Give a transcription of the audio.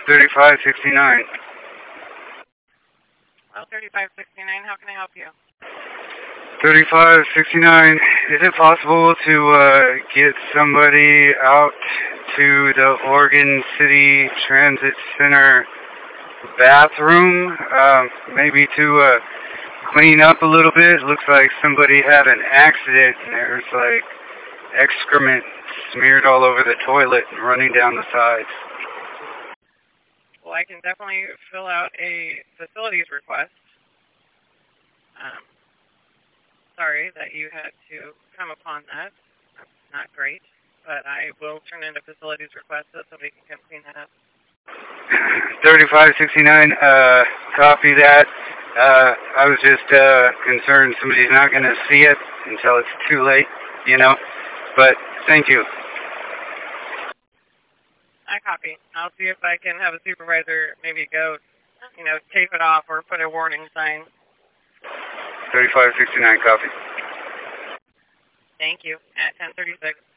3569. Well, 3569, how can I help you? 3569, is it possible to get somebody out to the Oregon City Transit Center bathroom, maybe to clean up a little bit? It looks like somebody had an accident and there's like excrement smeared all over the toilet and running down the sides. Well, I can definitely fill out a facilities request. Sorry that you had to come upon that. That's not great, but I will turn in a facilities request so somebody can come clean that up. 3569, copy that. I was just concerned somebody's not going to see it until it's too late, you know. But thank you. I copy. I'll see if I can have a supervisor maybe go, tape it off or put a warning sign. 3569, copy. Thank you. At 10:36.